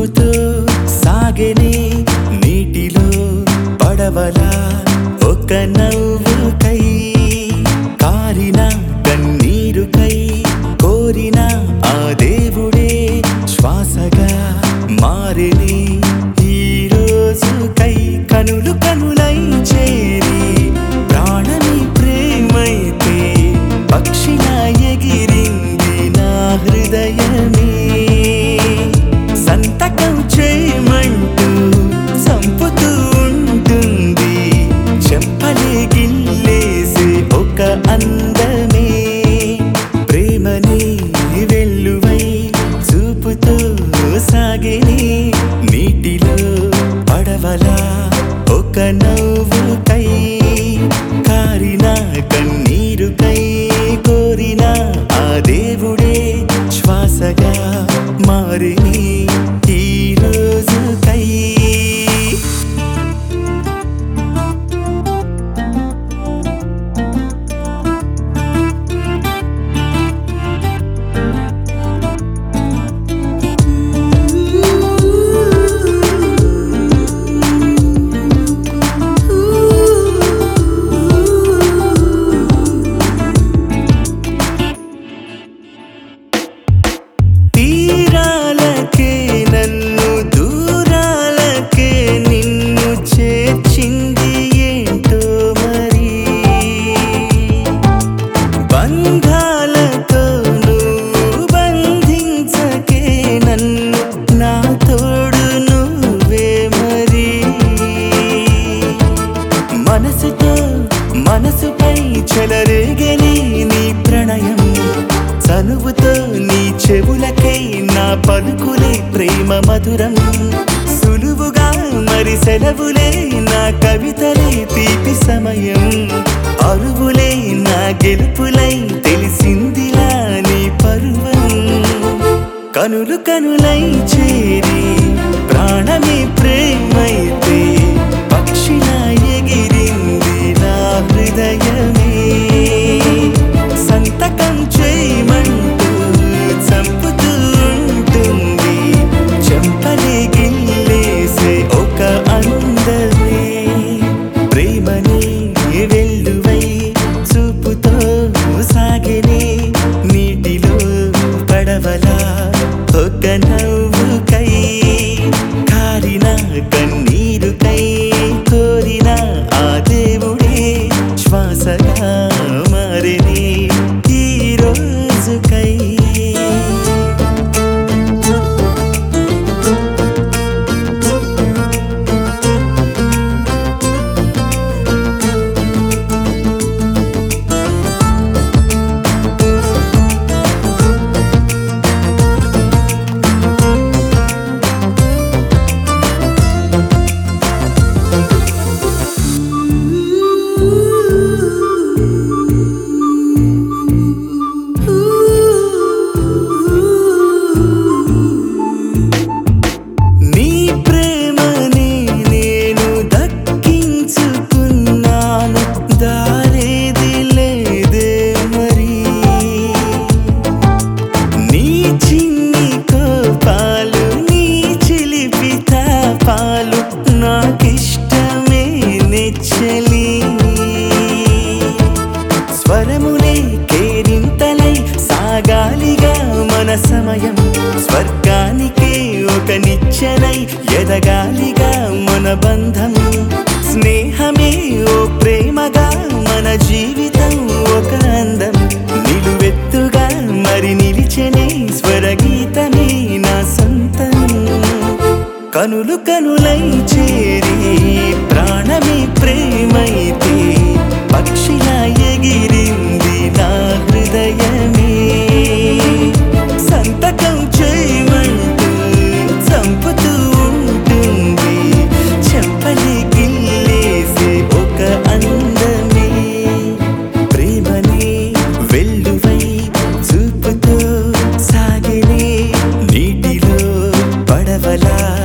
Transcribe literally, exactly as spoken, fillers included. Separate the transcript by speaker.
Speaker 1: చూపుతో సాగెనే నీటిలో పడవలా ఒక నవ్వుకై కారిన కన్నీరుకై కోరిన ఆ దేవుడే శ్వాసగా మారెనే ఈ రోజుకై కనులు కనులై చేరి ప్రాణమి ప్రేమైతే పక్షిలా ఎగిరింది నా హృదయమే సంతకం చేయమంటూ సంపుతూ ఉంటుంది చెంపలే గిల్లేసే ఒక అందమే ప్రేమని వెల్లువై చూపుతో సాగెనే నీటిలో పడవలా ఒక నవ్వుకై కారిన కన్నీరుకై కోరిన ఆ దేవుడే శ్వాసగా మారిని ఈ రోజుకై తీరాలకే నన్ను దూరాలకే నిన్ను చేర్చింది ఏంటో మరి బంధాలతో నువ్వు బంధించకే నన్ను నా తోడు నువ్వే మరి మనసుతో మనసుపై చెలరేగని నీ ప్రణయం చనువుతో నీ చెవులకై నా పలుకులే ప్రేమ మధురం సులువుగా మరి సెలవులే నా కవితలే తీపి సమయం అరువులే నా గెలుపులై తెలిసిందిలా నీ పరువం కనులు కనులై చేరి ప్రాణమే ప్రేమైతే పక్షిలా ఎగిరింది నా హృదయమే సంతకం చేయమంటూ చంపుతూ ఉంటుంది చెంపలే గిల్లేసే ఒక అందమే ప్రేమని వెల్లువై చూపుతో సాగెనే నీటిలో పడవలా ఒక నవ్వుకై కారిన కన్నీరుకై కోరిన ఆ దేవుడే శ్వాసగా మారిని ఈ రోజుకై నీ ప్రేమని నేను దక్కించుకున్నాను దారేది లేదే మరి నీ చిన్ని కోపాలు నీ చిలిపి తాపాలు నాకిష్టమే నెచ్చలి స్వరములే కేరింతలై సాగాలిగా మన సమయం స్వర్గానికే ఒక నిచ్చెనై ఎదగాలిగా మన బంధం స్నేహమే ఓ ప్రేమగా మన జీవితం ఒక అందం నిలువెత్తుగా మరి నిలిచెనే స్వరగీతమే నా సొంతం కనులు కనులై చేరి ప్రాణమే ప్రేమైతే పక్షిలా ఎగిరింది నా హృదయమే సంతకం చేయమంటూ చంపుతూ ఉంటుంది చెంపలే గిల్లేసే ఒక అందమే ప్రేమని వెల్లువై చూపుతో సాగెనే నీటిలో పడవలా